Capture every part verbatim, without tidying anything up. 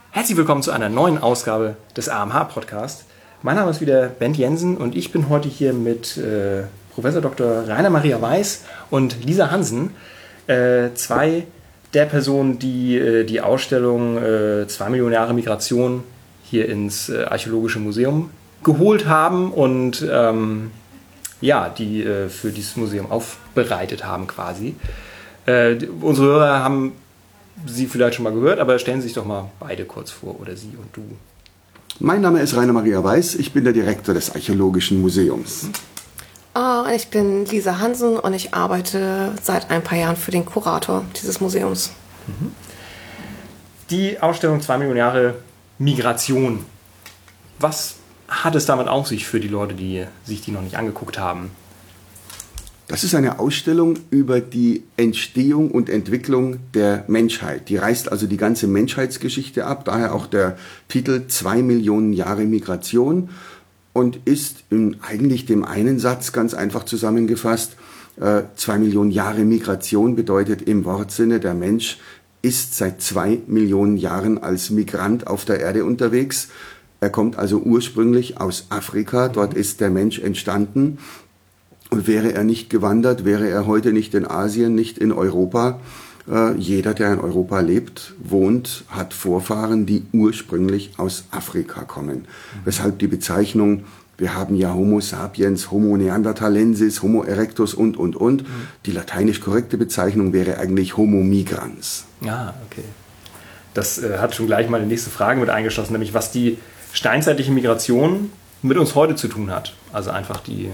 Herzlich willkommen zu einer neuen Ausgabe des A M H-Podcast. Mein Name ist wieder Bent Jensen und ich bin heute hier mit äh, Professor Doktor Rainer Maria Weiß und Lisa Hansen, äh, zwei der Personen, die äh, die Ausstellung äh, zwei Millionen Jahre Migration hier ins äh, Archäologische Museum geholt haben und ähm, ja, die äh, für dieses Museum aufbereitet haben quasi. Äh, unsere Hörer haben Sie vielleicht schon mal gehört, aber stellen Sie sich doch mal beide kurz vor, oder Sie und du. Mein Name ist Rainer Maria Weiß, ich bin der Direktor des Archäologischen Museums. Oh, ich bin Lisa Hansen und ich arbeite seit ein paar Jahren für den Kurator dieses Museums. Die Ausstellung zwei Millionen Jahre Migration. Was hat es damit auf sich für die Leute, die sich die noch nicht angeguckt haben? Das ist eine Ausstellung über die Entstehung und Entwicklung der Menschheit. Die reißt also die ganze Menschheitsgeschichte ab, daher auch der Titel zwei Millionen Jahre Migration und ist in eigentlich dem einen Satz ganz einfach zusammengefasst, äh, zwei Millionen Jahre Migration bedeutet im Wortsinne, der Mensch ist seit zwei Millionen Jahren als Migrant auf der Erde unterwegs. Er kommt also ursprünglich aus Afrika, dort ist der Mensch entstanden. Und wäre er nicht gewandert, wäre er heute nicht in Asien, nicht in Europa. Äh, jeder, der in Europa lebt, wohnt, hat Vorfahren, die ursprünglich aus Afrika kommen. Mhm. Weshalb die Bezeichnung, wir haben ja Homo sapiens, Homo neanderthalensis, Homo erectus und, und, und. Mhm. Die lateinisch korrekte Bezeichnung wäre eigentlich Homo migrans. Ah, okay. Das äh, hat schon gleich mal die nächste Frage mit eingeschlossen, nämlich was die steinzeitliche Migration mit uns heute zu tun hat. Also einfach die...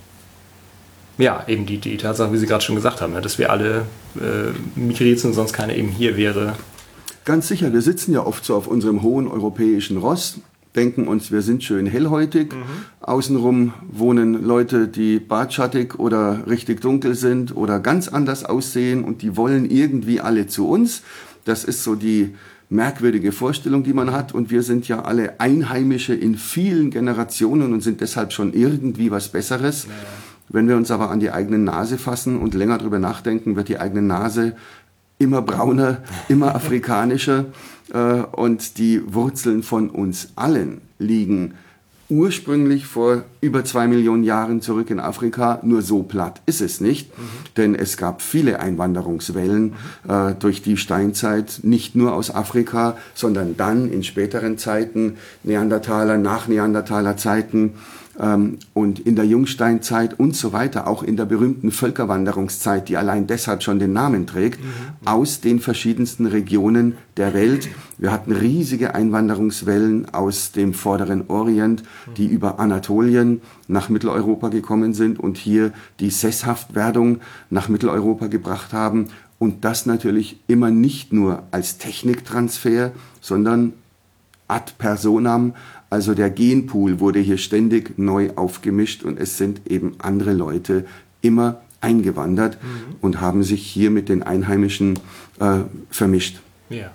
Ja, eben die, die Tatsache, wie Sie gerade schon gesagt haben, ne, dass wir alle äh, migriert sind, sonst keiner eben hier wäre. Ganz sicher, wir sitzen ja oft so auf unserem hohen europäischen Ross, denken uns, wir sind schön hellhäutig. Mhm. Außenrum wohnen Leute, die bartschattig oder richtig dunkel sind oder ganz anders aussehen und die wollen irgendwie alle zu uns. Das ist so die merkwürdige Vorstellung, die man hat. Und wir sind ja alle Einheimische in vielen Generationen und sind deshalb schon irgendwie was Besseres. Naja. Wenn wir uns aber an die eigene Nase fassen und länger drüber nachdenken, wird die eigene Nase immer brauner, immer afrikanischer. Äh, und die Wurzeln von uns allen liegen ursprünglich vor über zwei Millionen Jahren zurück in Afrika. Nur so platt ist es nicht, mhm. denn es gab viele Einwanderungswellen mhm. äh, durch die Steinzeit, nicht nur aus Afrika, sondern dann in späteren Zeiten, Neandertaler, nach Neandertaler Zeiten, und in der Jungsteinzeit und so weiter, auch in der berühmten Völkerwanderungszeit, die allein deshalb schon den Namen trägt, mhm. aus den verschiedensten Regionen der Welt. Wir hatten riesige Einwanderungswellen aus dem vorderen Orient, die über Anatolien nach Mitteleuropa gekommen sind und hier die Sesshaftwerdung nach Mitteleuropa gebracht haben. Und das natürlich immer nicht nur als Techniktransfer, sondern ad personam. Also der Genpool wurde hier ständig neu aufgemischt und es sind eben andere Leute immer eingewandert mhm. und haben sich hier mit den Einheimischen äh, vermischt. Ja.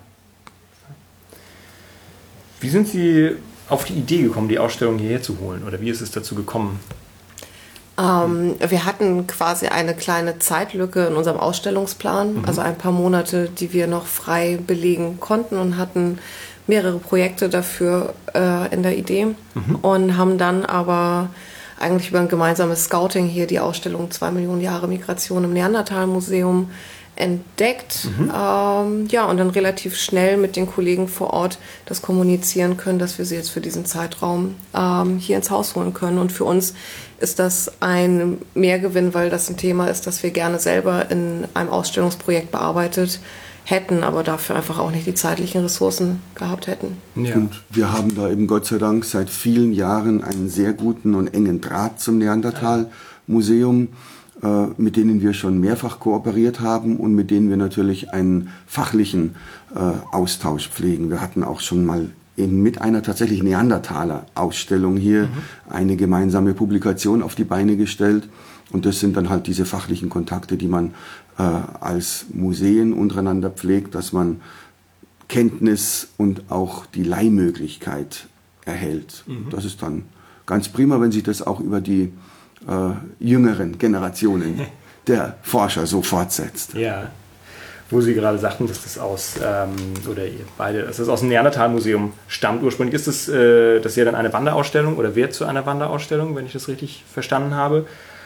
Wie sind Sie auf die Idee gekommen, die Ausstellung hierher zu holen? Oder wie ist es dazu gekommen? Ähm, wir hatten quasi eine kleine Zeitlücke in unserem Ausstellungsplan, mhm. also ein paar Monate, die wir noch frei belegen konnten und hatten mehrere Projekte dafür äh, in der Idee mhm. und haben dann aber eigentlich über ein gemeinsames Scouting hier die Ausstellung zwei Millionen Jahre Migration im Neandertal-Museum entdeckt. Mhm. Ähm, ja, und dann relativ schnell mit den Kollegen vor Ort das kommunizieren können, dass wir sie jetzt für diesen Zeitraum ähm, hier ins Haus holen können. Und für uns ist das ein Mehrgewinn, weil das ein Thema ist, das wir gerne selber in einem Ausstellungsprojekt bearbeitet hätten, aber dafür einfach auch nicht die zeitlichen Ressourcen gehabt hätten. Ja. Und wir haben da eben Gott sei Dank seit vielen Jahren einen sehr guten und engen Draht zum Neandertal-Museum, äh, mit denen wir schon mehrfach kooperiert haben und mit denen wir natürlich einen fachlichen äh, Austausch pflegen. Wir hatten auch schon mal eben mit einer tatsächlich Neandertaler-Ausstellung hier mhm. eine gemeinsame Publikation auf die Beine gestellt. Und das sind dann halt diese fachlichen Kontakte, die man äh, als Museen untereinander pflegt, dass man Kenntnis und auch die Leihmöglichkeit erhält. Mhm. Das ist dann ganz prima, wenn sich das auch über die äh, jüngeren Generationen der Forscher so fortsetzt. Ja. wo Sie gerade sagten, dass das aus, ähm, oder ihr beide, dass das aus dem Neandertal-Museum stammt. Ursprünglich ist das, äh, das ist ja dann eine Wanderausstellung oder wird zu einer Wanderausstellung, wenn ich das richtig verstanden habe.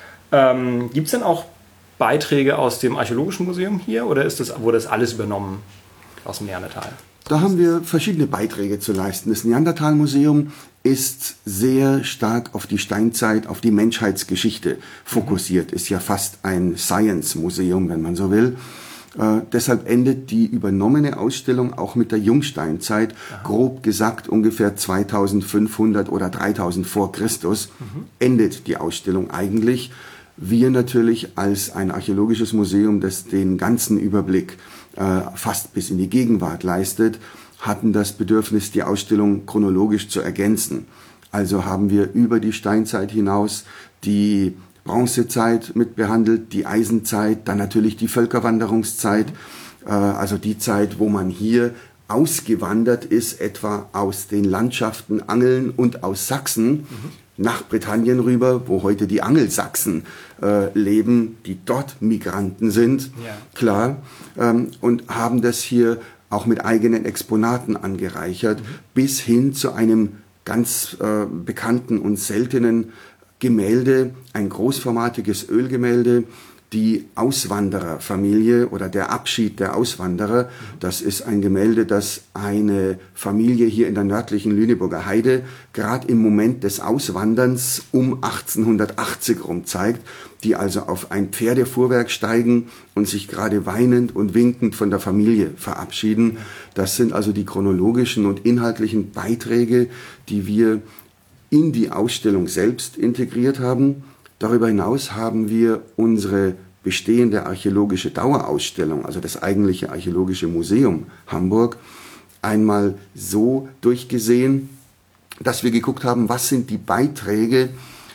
Ähm, Gibt es denn auch Beiträge aus dem Archäologischen Museum hier oder ist das, wurde das alles übernommen aus dem Neandertal? Da haben wir verschiedene Beiträge zu leisten. Das Neandertal-Museum ist sehr stark auf die Steinzeit, auf die Menschheitsgeschichte fokussiert. Ist ja fast ein Science-Museum, wenn man so will. Äh, deshalb endet die übernommene Ausstellung auch mit der Jungsteinzeit, aha, grob gesagt ungefähr zweitausendfünfhundert oder dreitausend vor Christus, mhm, endet die Ausstellung eigentlich. Wir natürlich als ein archäologisches Museum, das den ganzen Überblick äh, fast bis in die Gegenwart leistet, hatten das Bedürfnis, die Ausstellung chronologisch zu ergänzen. Also haben wir über die Steinzeit hinaus die Bronzezeit mit behandelt, die Eisenzeit, dann natürlich die Völkerwanderungszeit, äh, also die Zeit, wo man hier ausgewandert ist, etwa aus den Landschaften Angeln und aus Sachsen, mhm, nach Britannien rüber, wo heute die Angelsachsen äh, leben, die dort Migranten sind, ja, klar, ähm, und haben das hier auch mit eigenen Exponaten angereichert, mhm, bis hin zu einem ganz äh, bekannten und seltenen Gemälde, ein großformatiges Ölgemälde, die Auswandererfamilie oder der Abschied der Auswanderer. Das ist ein Gemälde, das eine Familie hier in der nördlichen Lüneburger Heide gerade im Moment des Auswanderns um achtzehnhundertachtzig rum zeigt, die also auf ein Pferdefuhrwerk steigen und sich gerade weinend und winkend von der Familie verabschieden. Das sind also die chronologischen und inhaltlichen Beiträge, die wir in die Ausstellung selbst integriert haben. Darüber hinaus haben wir unsere bestehende archäologische Dauerausstellung, also das eigentliche Archäologische Museum Hamburg, einmal so durchgesehen, dass wir geguckt haben, was sind die Beiträge,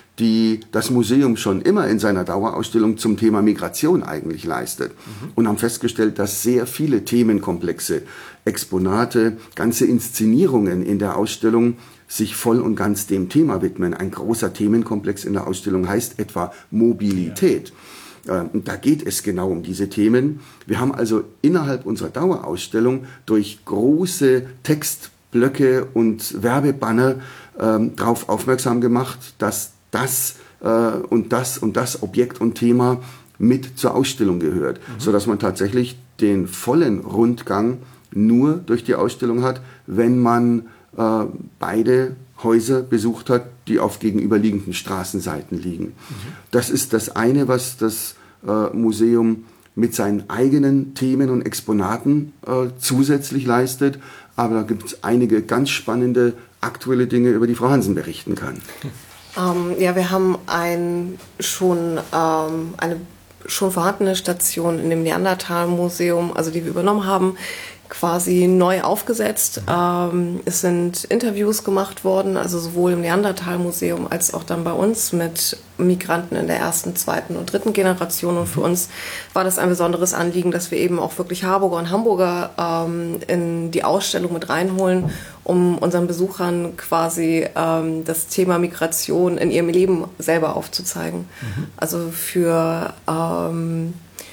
die das Museum schon immer in seiner Dauerausstellung zum Thema Migration eigentlich leistet. Mhm. Und haben festgestellt, dass sehr viele Themenkomplexe, Exponate, ganze Inszenierungen in der Ausstellung sich voll und ganz dem Thema widmen. Ein großer Themenkomplex in der Ausstellung heißt etwa Mobilität. Ja. Und da geht es genau um diese Themen. Wir haben also innerhalb unserer Dauerausstellung durch große Textblöcke und Werbebanner ähm, darauf aufmerksam gemacht, dass das äh, und das und das Objekt und Thema mit zur Ausstellung gehört, mhm, sodass man tatsächlich den vollen Rundgang nur durch die Ausstellung hat, wenn man äh, beide Häuser besucht hat, die auf gegenüberliegenden Straßenseiten liegen. Mhm. Das ist das eine, was das äh, Museum mit seinen eigenen Themen und Exponaten äh, zusätzlich leistet. Aber da gibt es einige ganz spannende aktuelle Dinge, über die Frau Hansen berichten kann. Ähm, ja, wir haben ein, schon ähm, eine schon vorhandene Station in dem Neandertal-Museum, also die wir übernommen haben, quasi neu aufgesetzt. Ähm, es sind Interviews gemacht worden, also sowohl im Neandertal-Museum als auch dann bei uns mit Migranten in der ersten, zweiten und dritten Generation. Und für uns war das ein besonderes Anliegen, dass wir eben auch wirklich Harburger und Hamburger ähm, in die Ausstellung mit reinholen, um unseren Besuchern quasi ähm, das Thema Migration in ihrem Leben selber aufzuzeigen. Mhm. Also für ähm,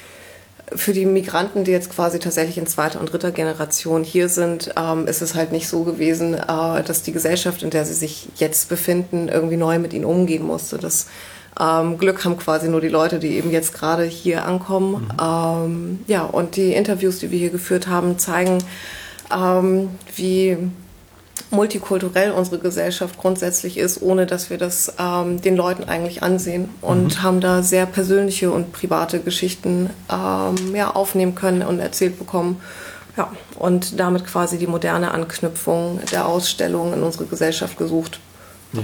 Für die Migranten, die jetzt quasi tatsächlich in zweiter und dritter Generation hier sind, ähm, ist es halt nicht so gewesen, äh, dass die Gesellschaft, in der sie sich jetzt befinden, irgendwie neu mit ihnen umgehen musste. Das ähm, Glück haben quasi nur die Leute, die eben jetzt gerade hier ankommen. Mhm. Ähm, ja, und die Interviews, die wir hier geführt haben, zeigen, ähm, wie multikulturell unsere Gesellschaft grundsätzlich ist, ohne dass wir das ähm, den Leuten eigentlich ansehen, und mhm. haben da sehr persönliche und private Geschichten ähm, ja, aufnehmen können und erzählt bekommen. Ja, und damit quasi die moderne Anknüpfung der Ausstellung in unsere Gesellschaft gesucht. Ja.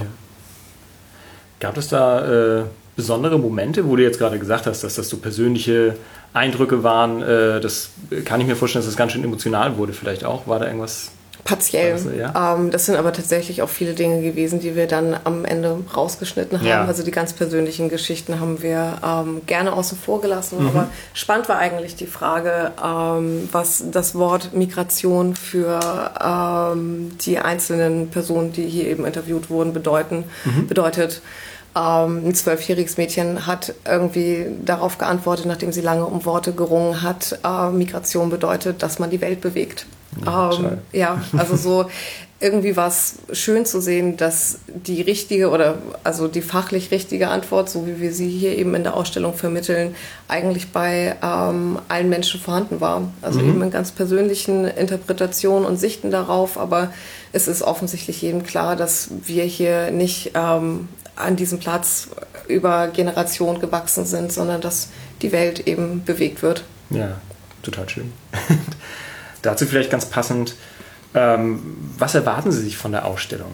Gab es da äh, besondere Momente, wo du jetzt gerade gesagt hast, dass das so persönliche Eindrücke waren? Äh, das kann ich mir vorstellen, dass das ganz schön emotional wurde vielleicht auch. War da irgendwas? Partiell. Also, ja. ähm, das sind aber tatsächlich auch viele Dinge gewesen, die wir dann am Ende rausgeschnitten haben. Ja. Also die ganz persönlichen Geschichten haben wir ähm, gerne außen vor gelassen. Mhm. Aber spannend war eigentlich die Frage, ähm, was das Wort Migration für ähm, die einzelnen Personen, die hier eben interviewt wurden, bedeuten, mhm. bedeutet. Ähm, ein zwölfjähriges Mädchen hat irgendwie darauf geantwortet, nachdem sie lange um Worte gerungen hat, äh, Migration bedeutet, dass man die Welt bewegt. Ja, ähm, ja also so irgendwie war es schön zu sehen, dass die richtige oder also die fachlich richtige Antwort, so wie wir sie hier eben in der Ausstellung vermitteln, eigentlich bei ähm, allen Menschen vorhanden war. Also mhm. eben in ganz persönlichen Interpretationen und Sichten darauf, aber es ist offensichtlich jedem klar, dass wir hier nicht ähm, an diesem Platz über Generationen gewachsen sind, sondern dass die Welt eben bewegt wird. Ja, total schön. Dazu vielleicht ganz passend, ähm, was erwarten Sie sich von der Ausstellung?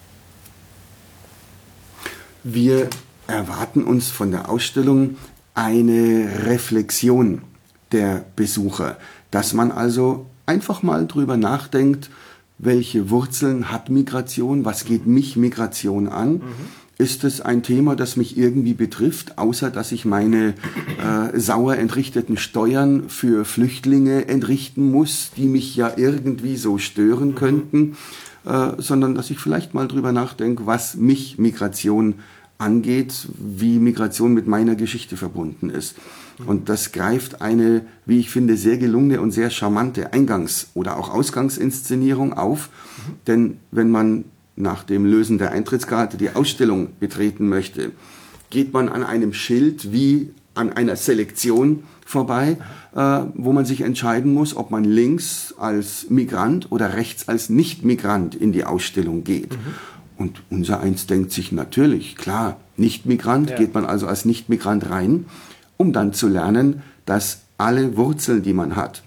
Wir erwarten uns von der Ausstellung eine Reflexion der Besucher, dass man also einfach mal drüber nachdenkt, welche Wurzeln hat Migration, was geht mich Migration an? Mhm. Ist es ein Thema, das mich irgendwie betrifft, außer dass ich meine äh, sauer entrichteten Steuern für Flüchtlinge entrichten muss, die mich ja irgendwie so stören könnten, äh, sondern dass ich vielleicht mal drüber nachdenke, was mich Migration angeht, wie Migration mit meiner Geschichte verbunden ist. Und das greift eine, wie ich finde, sehr gelungene und sehr charmante Eingangs- oder auch Ausgangsinszenierung auf. Denn wenn man nach dem Lösen der Eintrittskarte die Ausstellung betreten möchte, geht man an einem Schild wie an einer Selektion vorbei, äh, wo man sich entscheiden muss, ob man links als Migrant oder rechts als Nicht-Migrant in die Ausstellung geht. Mhm. Und unser Eins denkt sich natürlich, klar, Nicht-Migrant, ja. Geht man also als Nicht-Migrant rein, um dann zu lernen, dass alle Wurzeln, die man hat,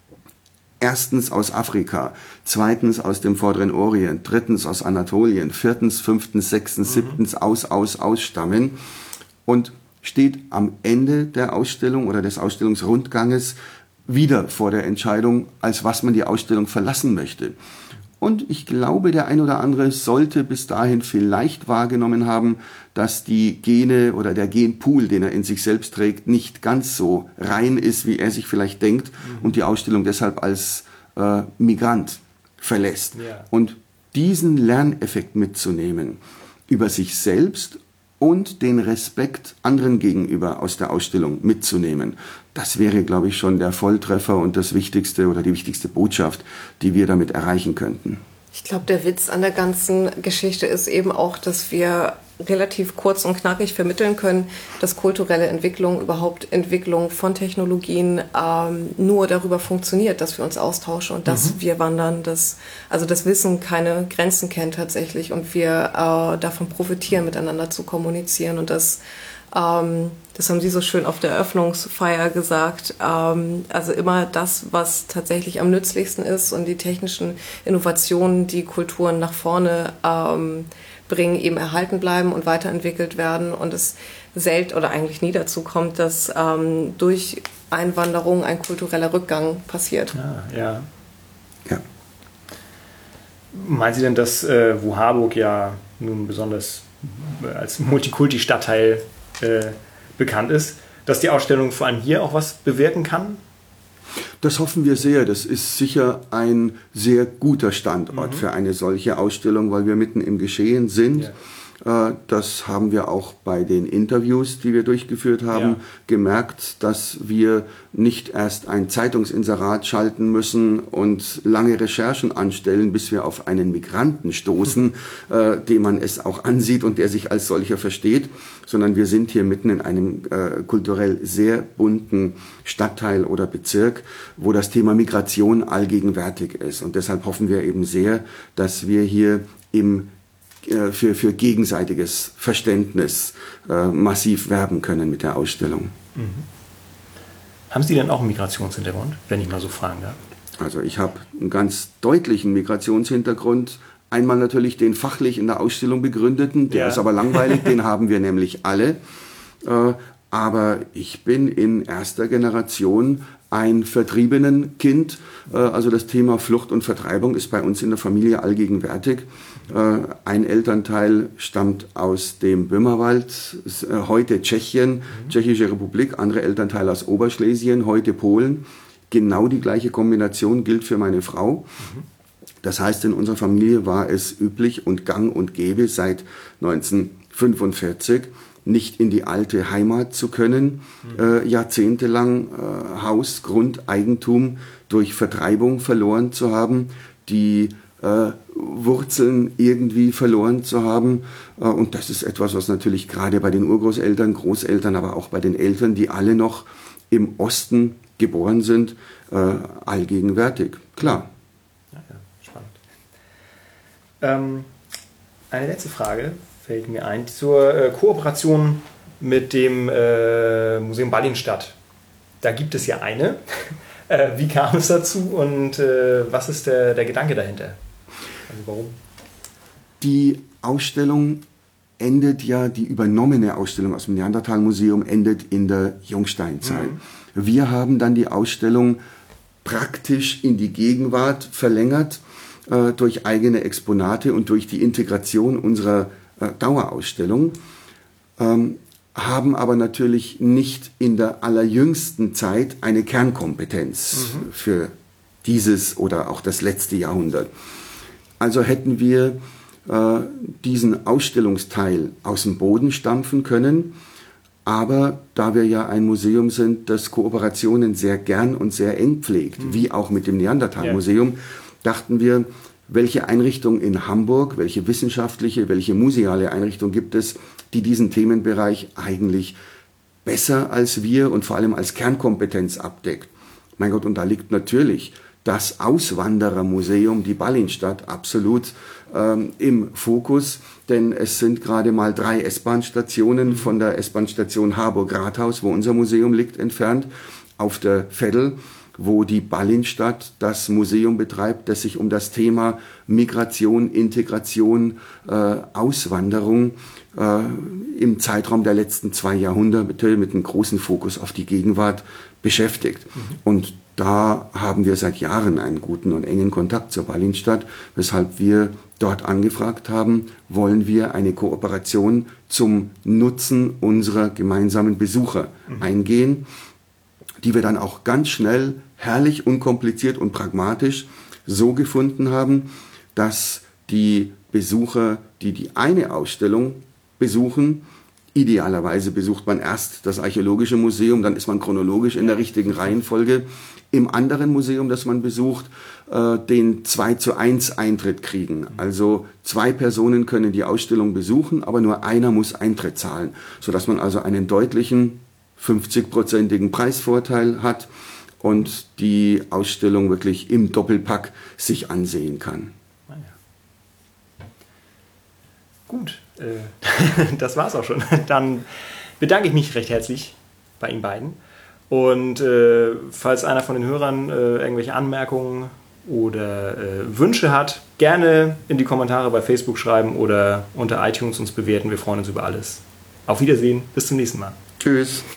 erstens aus Afrika, zweitens aus dem Vorderen Orient, drittens aus Anatolien, viertens, fünftens, sechstens, mhm. siebtens aus, aus, ausstammen und steht am Ende der Ausstellung oder des Ausstellungsrundganges wieder vor der Entscheidung, als was man die Ausstellung verlassen möchte. Und ich glaube, der ein oder andere sollte bis dahin vielleicht wahrgenommen haben, dass die Gene oder der Genpool, den er in sich selbst trägt, nicht ganz so rein ist, wie er sich vielleicht denkt mhm. und die Ausstellung deshalb als äh, Migrant verlässt. Ja. Und diesen Lerneffekt mitzunehmen über sich selbst und den Respekt anderen gegenüber aus der Ausstellung mitzunehmen, das wäre, glaube ich, schon der Volltreffer und das Wichtigste oder die wichtigste Botschaft, die wir damit erreichen könnten. Ich glaube, der Witz an der ganzen Geschichte ist eben auch, dass wir relativ kurz und knackig vermitteln können, dass kulturelle Entwicklung, überhaupt Entwicklung von Technologien ähm, nur darüber funktioniert, dass wir uns austauschen und dass mhm. wir wandern, dass also das Wissen keine Grenzen kennt tatsächlich und wir äh, davon profitieren, miteinander zu kommunizieren und das ähm, das haben Sie so schön auf der Eröffnungsfeier gesagt, ähm, also immer das, was tatsächlich am nützlichsten ist und die technischen Innovationen, die Kulturen nach vorne ähm, bringen, eben erhalten bleiben und weiterentwickelt werden und es selten oder eigentlich nie dazu kommt, dass ähm, durch Einwanderung ein kultureller Rückgang passiert. Ah, ja. ja. Meinen Sie denn, dass äh, wo Harburg ja nun besonders als Multikulti-Stadtteil äh, bekannt ist, dass die Ausstellung vor allem hier auch was bewirken kann? Das hoffen wir sehr. Das ist sicher ein sehr guter Standort mhm. für eine solche Ausstellung, weil wir mitten im Geschehen sind. Ja. Das haben wir auch bei den Interviews, die wir durchgeführt haben, ja. gemerkt, dass wir nicht erst ein Zeitungsinserat schalten müssen und lange Recherchen anstellen, bis wir auf einen Migranten stoßen, äh, dem man es auch ansieht und der sich als solcher versteht, sondern wir sind hier mitten in einem äh, kulturell sehr bunten Stadtteil oder Bezirk, wo das Thema Migration allgegenwärtig ist. Und deshalb hoffen wir eben sehr, dass wir hier im Für, für gegenseitiges Verständnis äh, massiv werben können mit der Ausstellung. Mhm. Haben Sie denn auch einen Migrationshintergrund, wenn ich mal so fragen darf? Also ich habe einen ganz deutlichen Migrationshintergrund. Einmal natürlich den fachlich in der Ausstellung begründeten, der ja. ist aber langweilig, den haben wir nämlich alle. Äh, aber ich bin in erster Generation ein Vertriebenenkind. Also das Thema Flucht und Vertreibung ist bei uns in der Familie allgegenwärtig. Ein Elternteil stammt aus dem Böhmerwald, heute Tschechien, Tschechische Republik, andere Elternteil aus Oberschlesien, heute Polen. Genau die gleiche Kombination gilt für meine Frau. Das heißt, in unserer Familie war es üblich und gang und gäbe seit neunzehnhundertvierundfünfzig fünfundvierzig nicht in die alte Heimat zu können, äh, jahrzehntelang äh, Haus, Grund, Eigentum durch Vertreibung verloren zu haben, die äh, Wurzeln irgendwie verloren zu haben. Äh, und das ist etwas, was natürlich gerade bei den Urgroßeltern, Großeltern, aber auch bei den Eltern, die alle noch im Osten geboren sind, äh, allgegenwärtig. Klar. Ja, ja, spannend. Ähm, eine letzte Frage fällt mir ein, zur äh, Kooperation mit dem äh, Museum Ballinstadt. Da gibt es ja eine. äh, wie kam es dazu und äh, was ist der, der Gedanke dahinter? Also warum? Die Ausstellung endet ja, die übernommene Ausstellung aus dem Neanderthal-Museum endet in der Jungsteinzeit. Mhm. Wir haben dann die Ausstellung praktisch in die Gegenwart verlängert äh, durch eigene Exponate und durch die Integration unserer Dauerausstellung, ähm, haben aber natürlich nicht in der allerjüngsten Zeit eine Kernkompetenz mhm. für dieses oder auch das letzte Jahrhundert. Also hätten wir äh, diesen Ausstellungsteil aus dem Boden stampfen können, aber da wir ja ein Museum sind, das Kooperationen sehr gern und sehr eng pflegt, mhm. wie auch mit dem Neanderthal-Museum, ja. dachten wir, welche Einrichtung in Hamburg, welche wissenschaftliche, welche museale Einrichtung gibt es, die diesen Themenbereich eigentlich besser als wir und vor allem als Kernkompetenz abdeckt. Mein Gott, und da liegt natürlich das Auswanderermuseum, die Ballinstadt, absolut ähm, im Fokus, denn es sind gerade mal drei S-Bahn-Stationen von der S-Bahn-Station Harburg-Rathaus, wo unser Museum liegt, entfernt, auf der Veddel, wo die Ballinstadt das Museum betreibt, das sich um das Thema Migration, Integration, äh, Auswanderung äh, im Zeitraum der letzten zwei Jahrhunderte mit einem großen Fokus auf die Gegenwart beschäftigt. Mhm. Und da haben wir seit Jahren einen guten und engen Kontakt zur Ballinstadt, weshalb wir dort angefragt haben, wollen wir eine Kooperation zum Nutzen unserer gemeinsamen Besucher mhm. eingehen, die wir dann auch ganz schnell, herrlich, unkompliziert und pragmatisch so gefunden haben, dass die Besucher, die die eine Ausstellung besuchen, idealerweise besucht man erst das Archäologische Museum, dann ist man chronologisch in der richtigen Reihenfolge, im anderen Museum, das man besucht, äh, den zwei zu eins Eintritt kriegen. Also zwei Personen können die Ausstellung besuchen, aber nur einer muss Eintritt zahlen, sodass man also einen deutlichen fünfzig-prozentigen Preisvorteil hat und die Ausstellung wirklich im Doppelpack sich ansehen kann. Ah ja. Gut, äh, das war's auch schon. Dann bedanke ich mich recht herzlich bei Ihnen beiden. Und äh, falls einer von den Hörern äh, irgendwelche Anmerkungen oder äh, Wünsche hat, gerne in die Kommentare bei Facebook schreiben oder unter iTunes uns bewerten. Wir freuen uns über alles. Auf Wiedersehen, bis zum nächsten Mal. Tschüss.